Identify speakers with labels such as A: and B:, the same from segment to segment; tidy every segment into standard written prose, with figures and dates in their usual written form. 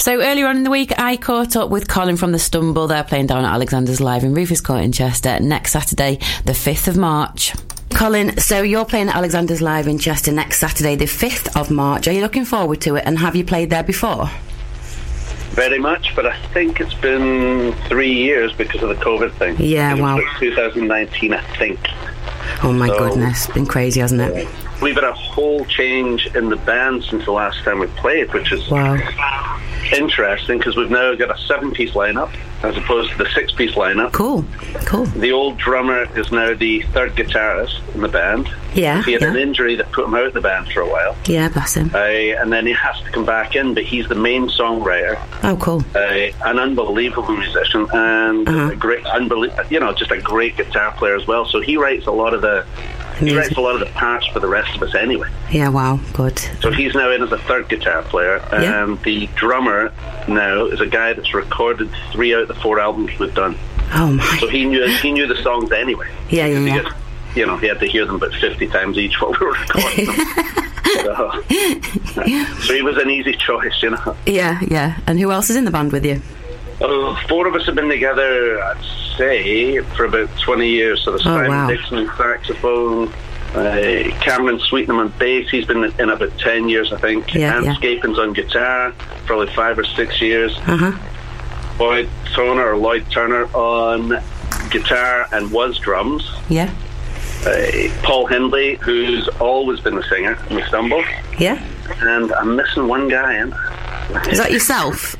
A: So earlier on in the week, I caught up with Colin from The Stumble. They're playing down at Alexander's Live in Rufus Court in Chester next Saturday, the 5th of March. Colin, so you're playing at Alexander's Live in Chester next Saturday, the 5th of March. Are you looking forward to it, and have you played there before?
B: Very much, but I think it's been 3 years because of the COVID thing.
A: Yeah, wow.
B: 2019, I think.
A: Oh my goodness, been crazy, hasn't it?
B: We've had a whole change in the band since the last time we played, which is interesting because we've now got a 7-piece lineup as opposed to the 6-piece lineup.
A: Cool.
B: The old drummer is now the third guitarist in the band.
A: Yeah.
B: He had an injury that put him out of the band for a while.
A: Yeah, bless him.
B: And then he has to come back in, but he's the main songwriter.
A: Oh, cool.
B: An unbelievable musician and a great, just a great guitar player as well. So he writes a lot of the parts for the rest of us anyway.
A: Yeah, wow, good.
B: So he's now in as a third guitar player, and the drummer now is a guy that's recorded 3 out of the 4 albums we've done.
A: Oh my!
B: So he knew the songs anyway.
A: Yeah.
B: Because, he had to hear them about 50 times each while we were recording them. So he was an easy choice,
A: Yeah. And who else is in the band with you?
B: 4 of us have been together, I'd say, for about 20 years. So there's Simon Dixon on saxophone, Cameron Sweetnam on bass. He's been in about 10 years, I think. Ant Scapin's on guitar, probably 5 or 6 years. Lloyd Turner on guitar and was drums.
A: Yeah.
B: Paul Hindley, who's always been the singer in The Stumble.
A: Yeah.
B: And I'm missing one guy in.
A: Is that yourself?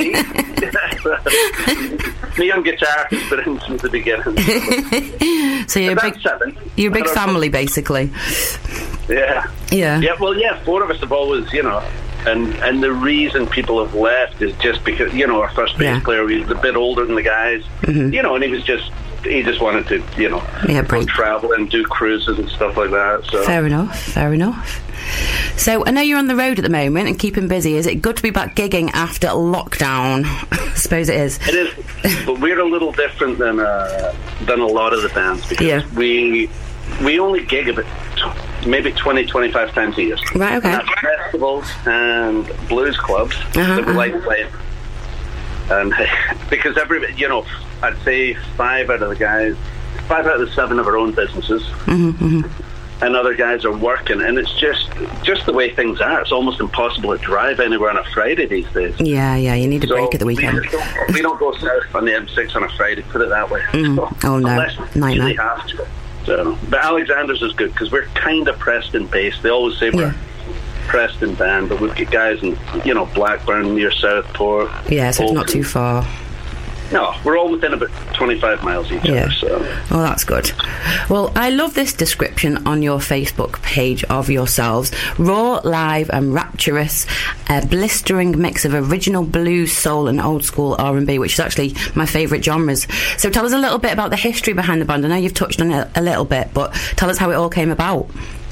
B: Me on guitar has been in since the beginning.
A: So you're a big family, basically.
B: Yeah. Yeah, well, 4 of us have always, and the reason people have left is just because, our first bass player was a bit older than the guys, and he just wanted to, go travel and do cruises and stuff like that. So.
A: Fair enough. So I know you're on the road at the moment and keeping busy. Is it good to be back gigging after lockdown? I suppose it is.
B: It is, but we're a little different than a lot of the bands because we only gig about maybe 20-25 times a year.
A: Right, okay.
B: And that's festivals and blues clubs that we like playing. And because I'd say 5 out of the 7 of our own businesses. And other guys are working, and it's just the way things are. It's almost impossible to drive anywhere on a Friday these days.
A: Yeah, you need a break at the weekend.
B: We don't go south on the M6 on a Friday, put it that way.
A: Oh, no.
B: Unless we really have to. So, but Alexander's is good, because we're kind of Preston-based. They always say we're Preston band, but we've got guys in, Blackburn, near Southport.
A: Yeah, so it's not too far.
B: No, we're all within about 25 miles each other. So.
A: Well, that's good. Well, I love this description on your Facebook page of yourselves. Raw, live and rapturous, a blistering mix of original blues, soul and old school R&B, which is actually my favourite genres. So tell us a little bit about the history behind the band. I know you've touched on it a little bit, but tell us how it all came about.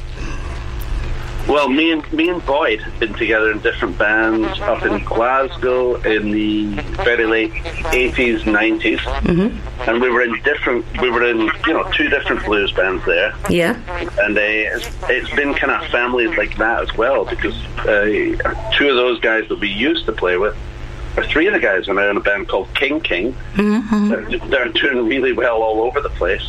B: Well, me and Boyd had been together in different bands up in Glasgow in the very late 80s, 90s. And we were in 2 different blues bands there. Yeah. And it's been kind of family like that as well, because 2 of those guys that we used to play with, or 3 of the guys are now in a band called King King. They're doing really well all over the place.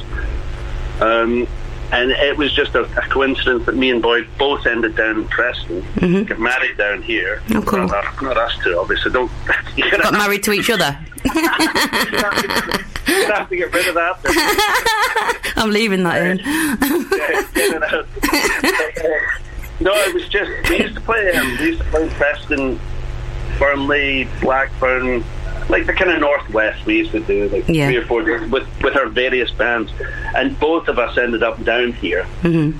B: And it was just a coincidence that me and Boyd both ended down in Preston, got married down here.
A: Oh, cool.
B: Not us two, obviously.
A: Got married to each other?
B: You have to get rid of that.
A: I'm leaving that in.
B: Get it out. No, it was just, we used to play Preston, Burnley, Blackburn, like the kind of northwest. We used to do 3 or 4 days with our various bands, and both of us ended up down here, and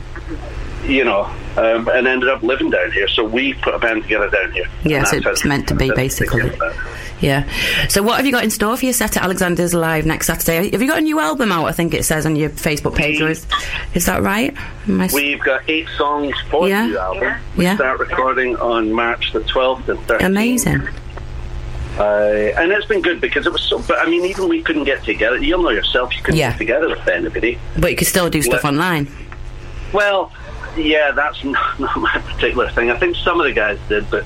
B: ended up living down here. So we put a band together down here.
A: Yeah, so it's meant to be, basically. Yeah. So what have you got in store for your set at Alexander's Live next Saturday? Have you got a new album out? I think it says on your Facebook page. Is that right?
B: We've got 8 songs for the new album. We start recording on March the 12th and 13th.
A: Amazing.
B: And it's been good because it was so. But I mean, even we couldn't get together. You'll know yourself, you couldn't get together with anybody.
A: But you could still do stuff online.
B: Well, Yeah, that's not my particular thing. I think some of the guys did, but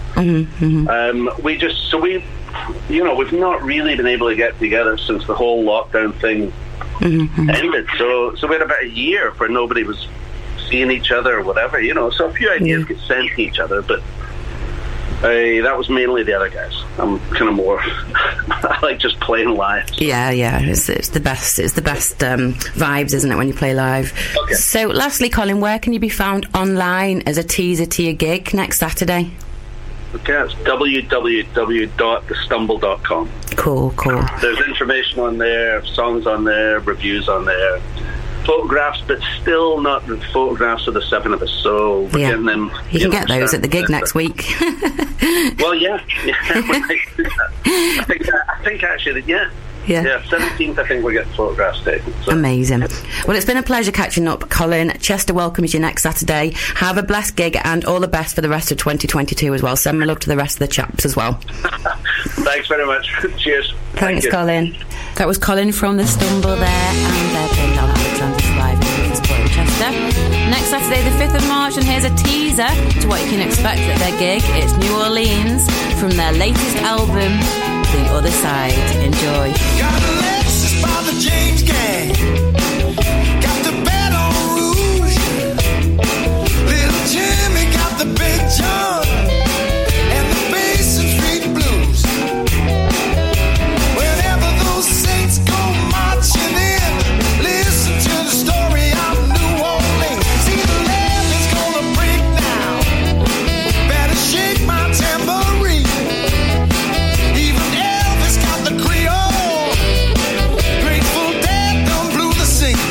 B: we've not really been able to get together since the whole lockdown thing ended. So we had about a year where nobody was seeing each other or whatever, So a few ideas get sent to each other, but that was mainly the other guys. I'm kind of more I like just playing live.
A: Yeah, it's the best. It's the best vibes, isn't it, when you play live?
B: Okay.
A: So, lastly, Colin, where can you be found online as a teaser to your gig next Saturday?
B: Okay, it's www.thestumble.com.
A: Cool.
B: There's information on there, songs on there, reviews on there, photographs, but still not the photographs of the seven of us. So we're getting them.
A: You can get those at the gig next week.
B: Well, yeah. I think actually, yeah. 17th, I think we'll get photographs taken. So.
A: Amazing. Well, it's been a pleasure catching up, Colin. Chester welcomes you next Saturday. Have a blessed gig and all the best for the rest of 2022 as well. Send my love to the rest of the chaps as well.
B: Thanks very much. Cheers.
A: Thanks, Colin. That was Colin from The Stumble there, and they're playing down Alexander's Live in Rufus Chester. Next Saturday, the 5th of March, and here's a teaser to what you can expect at their gig. It's New Orleans from their latest album, The Other Side. Enjoy.
C: Got a Lexus by the James Gang. Got the Baton Rouge. Little Jimmy got the Big John and the Basin Street Blues. Whenever those saints go marching in, listen to the story of New Orleans. See, the land is gonna break now. Better shake my tambourine. Even Elvis got the Creole. Grateful Dead done blew the scene.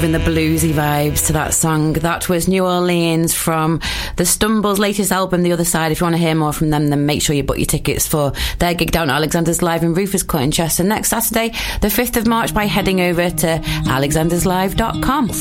A: giving the bluesy vibes to that song. That was New Orleans from the Stumbles' latest album, The Other Side. If you want to hear more from them, then make sure you book your tickets for their gig down at Alexander's Live in Rufus Court in Chester next Saturday, the 5th of March, by heading over to alexanderslive.com.